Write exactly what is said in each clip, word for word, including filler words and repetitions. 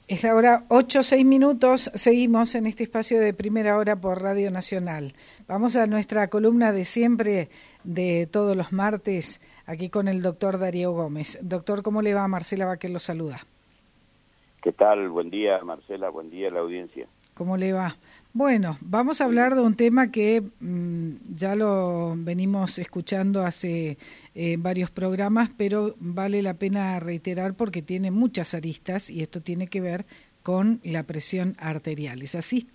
Es la hora ocho, seis minutos, seguimos en este espacio de Primera Hora por Radio Nacional. Vamos a nuestra columna de siempre, de todos los martes, aquí con el doctor Darío Gómez. Doctor, ¿cómo le va? Marcela Baquer lo saluda. ¿Qué tal? Buen día, Marcela, buen día a la audiencia. ¿Cómo le va? Bueno, vamos a hablar de un tema que mmm, ya lo venimos escuchando hace eh, varios programas, pero vale la pena reiterar porque tiene muchas aristas y esto tiene que ver con la presión arterial. ¿Es así?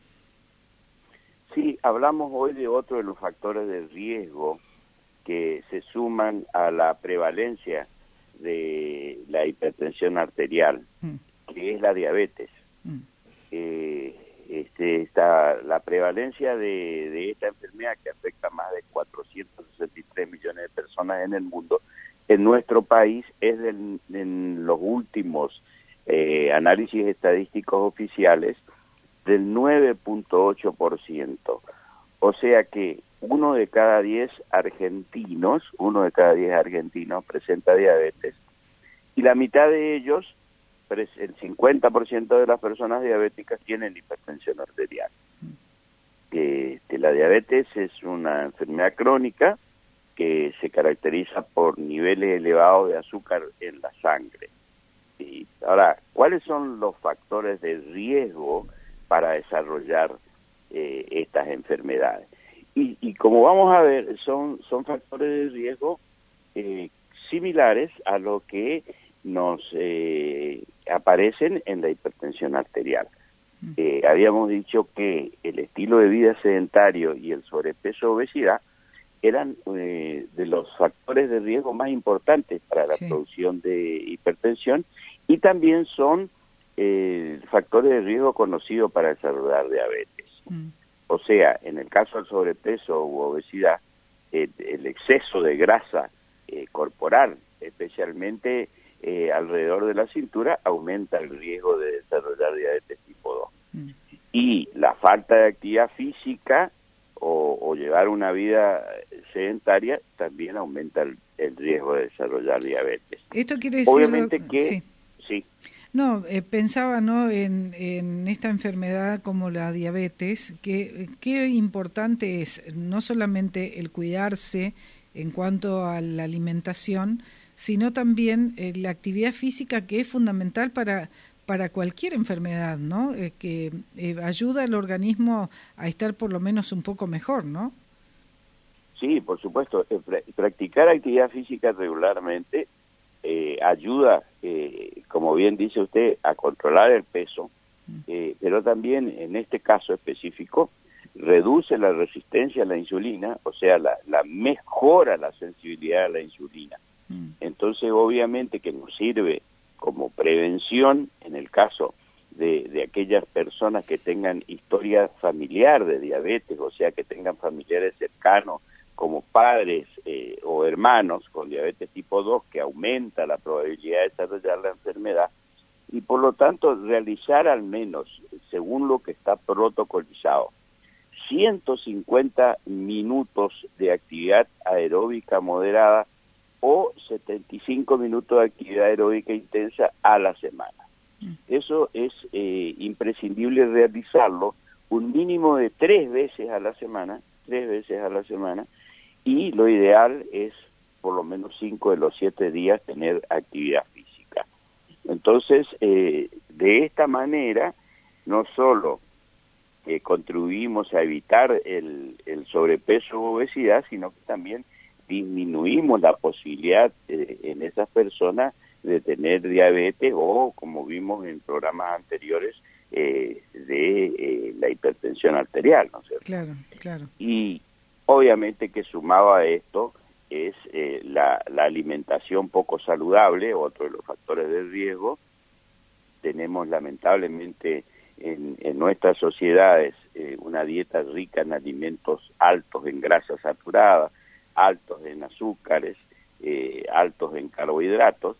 Sí, hablamos hoy de otro de los factores de riesgo que se suman a la prevalencia de la hipertensión arterial, mm. que es la diabetes. Mm. Eh, Este, está la prevalencia de, de esta enfermedad que afecta a más de cuatrocientos sesenta y tres millones de personas en el mundo, en nuestro país es del, en los últimos eh, análisis estadísticos oficiales del nueve punto ocho por ciento. O sea que uno de cada diez argentinos, uno de cada diez argentinos presenta diabetes y la mitad de ellos, el cincuenta por ciento de las personas diabéticas tienen hipertensión arterial. Este, la diabetes es una enfermedad crónica que se caracteriza por niveles elevados de azúcar en la sangre. Y ahora, ¿cuáles son los factores de riesgo para desarrollar eh, estas enfermedades? Y, y como vamos a ver, son, son factores de riesgo eh, similares a lo que nos eh, aparecen en la hipertensión arterial. Eh, habíamos dicho que el estilo de vida sedentario y el sobrepeso o obesidad eran eh, de los factores de riesgo más importantes para la sí. producción de hipertensión y también son eh, factores de riesgo conocidos para desarrollar diabetes. Mm. O sea, en el caso del sobrepeso u obesidad, eh, el exceso de grasa eh, corporal, especialmente Eh, alrededor de la cintura, aumenta el riesgo de desarrollar diabetes tipo dos. Mm. Y la falta de actividad física o, o llevar una vida sedentaria también aumenta el, el riesgo de desarrollar diabetes. Esto quiere decir... Obviamente que... Sí. sí. No, eh, pensaba no en, en esta enfermedad como la diabetes, que qué importante es no solamente el cuidarse en cuanto a la alimentación, sino también eh, la actividad física, que es fundamental para para cualquier enfermedad, ¿no? Eh, que eh, ayuda al organismo a estar por lo menos un poco mejor, ¿no? Sí, por supuesto. Eh, pr- practicar actividad física regularmente eh, ayuda, eh, como bien dice usted, a controlar el peso, eh, pero también en este caso específico reduce la resistencia a la insulina, o sea, la, la mejora la sensibilidad a la insulina. Entonces, obviamente que nos sirve como prevención en el caso de, de aquellas personas que tengan historia familiar de diabetes, o sea, que tengan familiares cercanos como padres eh, o hermanos con diabetes tipo dos, que aumenta la probabilidad de desarrollar la enfermedad, y por lo tanto realizar al menos, según lo que está protocolizado, ciento cincuenta minutos de actividad aeróbica moderada o setenta y cinco minutos de actividad aeróbica intensa a la semana. Eso es eh, imprescindible realizarlo un mínimo de tres veces a la semana, tres veces a la semana, y lo ideal es por lo menos cinco de los siete días tener actividad física. Entonces, eh, de esta manera, no solo eh, contribuimos a evitar el, el sobrepeso u obesidad, sino que también disminuimos la posibilidad eh, en esas personas de tener diabetes o, como vimos en programas anteriores, eh, de eh, la hipertensión arterial, ¿no es cierto? Claro, claro. Y obviamente que sumado a esto es eh, la, la alimentación poco saludable, otro de los factores de riesgo. Tenemos lamentablemente en, en nuestras sociedades eh, una dieta rica en alimentos altos en grasas saturadas, altos en azúcares, eh, altos en carbohidratos,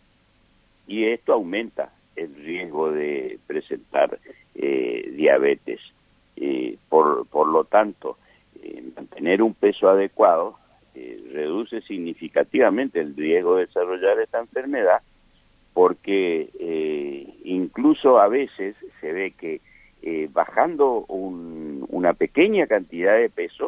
y esto aumenta el riesgo de presentar eh, diabetes. Eh, por, por lo tanto, eh, mantener un peso adecuado eh, reduce significativamente el riesgo de desarrollar esta enfermedad porque eh, incluso a veces se ve que eh, bajando un, una pequeña cantidad de peso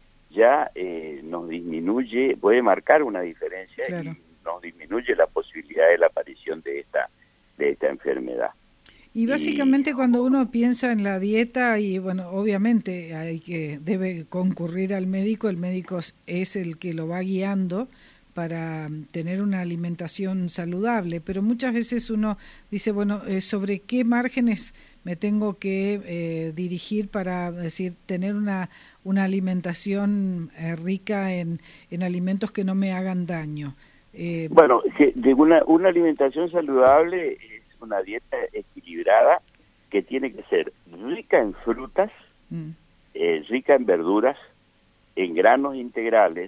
ya eh, nos disminuye, puede marcar una diferencia, claro, y nos disminuye la posibilidad de la aparición de esta, de esta enfermedad. Y básicamente y, cuando uno piensa en la dieta, y bueno, obviamente hay que debe concurrir al médico, el médico es el que lo va guiando para tener una alimentación saludable, pero muchas veces uno dice, bueno, eh, ¿sobre qué márgenes me tengo que eh, dirigir para decir tener una una alimentación eh, rica en, en alimentos que no me hagan daño? Eh, bueno, de una, una alimentación saludable es una dieta equilibrada que tiene que ser rica en frutas, mm. eh, rica en verduras, en granos integrales,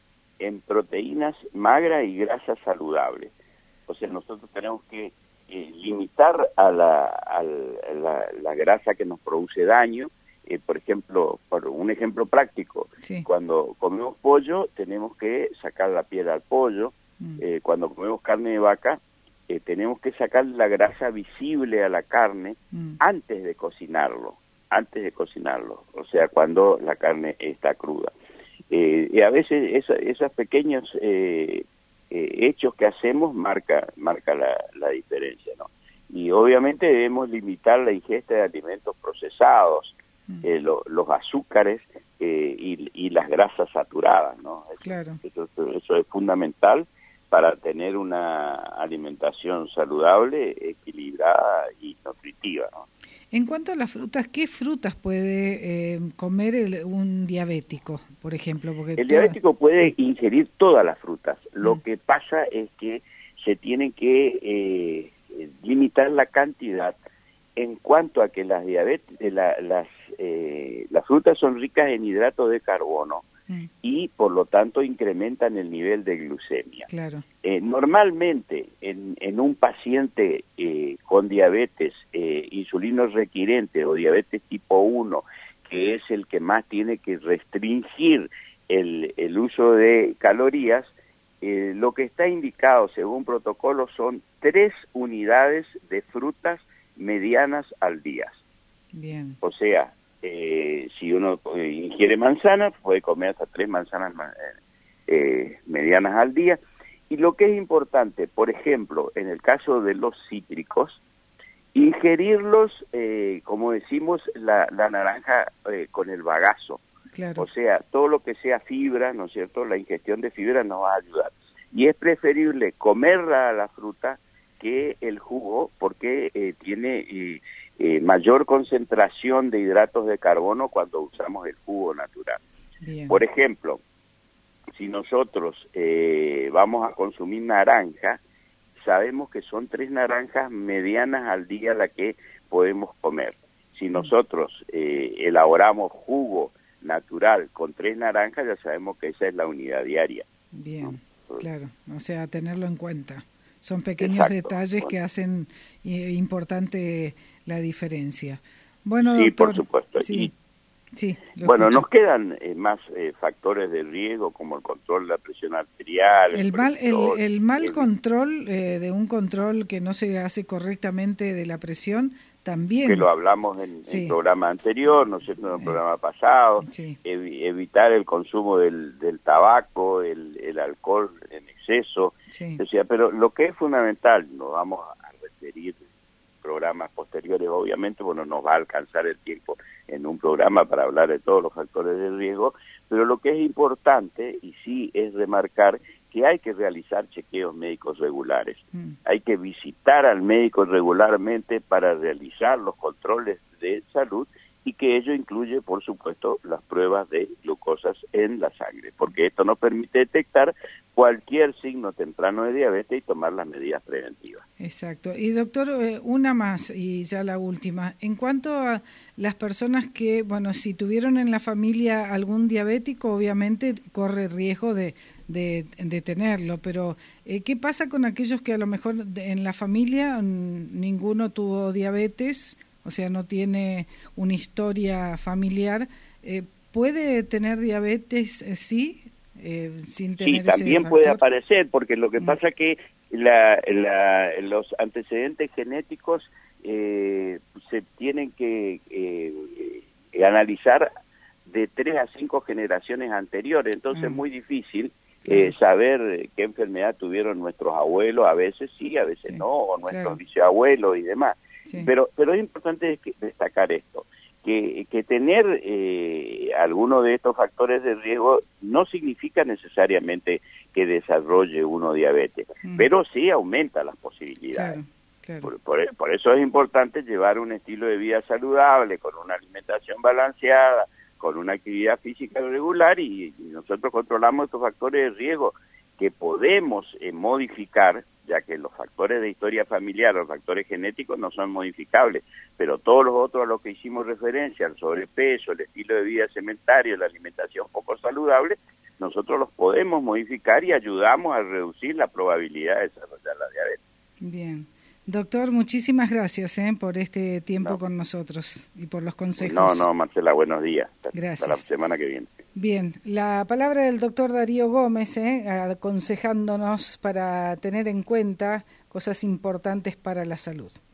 en proteínas magras y grasas saludables. O sea, nosotros tenemos que eh, limitar a, la, a la, la grasa que nos produce daño. Eh, por ejemplo, por un ejemplo práctico, sí. Cuando comemos pollo tenemos que sacar la piel al pollo, mm. eh, cuando comemos carne de vaca eh, tenemos que sacar la grasa visible a la carne mm. antes de cocinarlo, antes de cocinarlo, o sea, cuando la carne está cruda. Eh, y a veces esa, esos pequeños eh, eh, hechos que hacemos marca, marca la, la diferencia, ¿no? Y obviamente debemos limitar la ingesta de alimentos procesados, Eh, lo, los azúcares eh, y, y las grasas saturadas, ¿no? Eso, claro. eso, eso es fundamental para tener una alimentación saludable, equilibrada y nutritiva, ¿no? En cuanto a las frutas, ¿qué frutas puede eh, comer el, un diabético, por ejemplo? Porque el toda... diabético puede ingerir todas las frutas. Lo mm. que pasa es que se tiene que eh, limitar la cantidad en cuanto a que las diabetes, la, las eh, las frutas son ricas en hidratos de carbono mm. y por lo tanto incrementan el nivel de glucemia. Claro. Eh, normalmente en, en un paciente eh, con diabetes eh, insulino requirente o diabetes tipo uno, que es el que más tiene que restringir el, el uso de calorías, eh, lo que está indicado según protocolo son tres unidades de frutas medianas al día. Bien. O sea, eh, si uno ingiere manzanas, puede comer hasta tres manzanas eh, medianas al día. Y lo que es importante, por ejemplo, en el caso de los cítricos, ingerirlos, eh, como decimos, la, la naranja eh, con el bagazo. Claro. O sea, todo lo que sea fibra, ¿no es cierto? La ingestión de fibra nos va a ayudar. Y es preferible comerla la fruta que el jugo, porque eh, tiene eh, eh, mayor concentración de hidratos de carbono cuando usamos el jugo natural. Bien. Por ejemplo, si nosotros eh, vamos a consumir naranja, sabemos que son tres naranjas medianas al día las que podemos comer. Si nosotros eh, elaboramos jugo natural con tres naranjas, ya sabemos que esa es la unidad diaria. Bien, ¿no? Claro, o sea, tenerlo en cuenta. Son pequeños Exacto. detalles Bueno. que hacen eh, importante la diferencia. Bueno, sí, doctor, por supuesto. Sí, y, sí, bueno, escucho. nos quedan eh, más eh, factores de riesgo como el control de la presión arterial. El, el mal, el, el mal el, control eh, de un control que no se hace correctamente de la presión también. Que lo hablamos en sí. el programa anterior, ¿no es cierto?, en el programa pasado. Sí. Ev evitar el consumo del, del tabaco, el, el alcohol en exceso. Sí. O sea, pero lo que es fundamental, nos vamos a referir programas posteriores, obviamente, bueno, nos va a alcanzar el tiempo en un programa para hablar de todos los factores de riesgo, pero lo que es importante, y sí es remarcar, que hay que realizar chequeos médicos regulares. Mm. Hay que visitar al médico regularmente para realizar los controles de salud y que ello incluye, por supuesto, las pruebas de glucosas en la sangre, porque esto nos permite detectar cualquier signo temprano de diabetes y tomar las medidas preventivas. Exacto. Y doctor, una más y ya la última. En cuanto a las personas que, bueno, si tuvieron en la familia algún diabético, obviamente corre riesgo de, de, de tenerlo, pero eh, ¿qué pasa con aquellos que a lo mejor en la familia ninguno tuvo diabetes? O sea, no tiene una historia familiar, eh, ¿puede tener diabetes, eh, sí, eh, sin tener sí, también ese puede factor? aparecer, porque lo que mm. pasa es que la, la, los antecedentes genéticos eh, se tienen que eh, analizar de tres a cinco generaciones anteriores, entonces es mm. muy difícil eh, saber qué enfermedad tuvieron nuestros abuelos, a veces sí, a veces sí. no, o nuestros claro. bisabuelos y demás. Sí. Pero, pero es importante destacar esto, que, que tener eh, alguno de estos factores de riesgo no significa necesariamente que desarrolle uno diabetes, mm. pero sí aumenta las posibilidades. Claro. Claro. Por, por, por eso es importante llevar un estilo de vida saludable, con una alimentación balanceada, con una actividad física regular, y, y nosotros controlamos estos factores de riesgo que podemos eh, modificar, ya que los factores de historia familiar, los factores genéticos no son modificables, pero todos los otros a los que hicimos referencia, el sobrepeso, el estilo de vida sedentario, la alimentación poco saludable, nosotros los podemos modificar y ayudamos a reducir la probabilidad de desarrollar la diabetes. Bien. Doctor, muchísimas gracias eh, por este tiempo no. con nosotros y por los consejos. No, no, Marcela, buenos días. Gracias. Hasta la semana que viene. Bien, la palabra del doctor Darío Gómez, eh, aconsejándonos para tener en cuenta cosas importantes para la salud.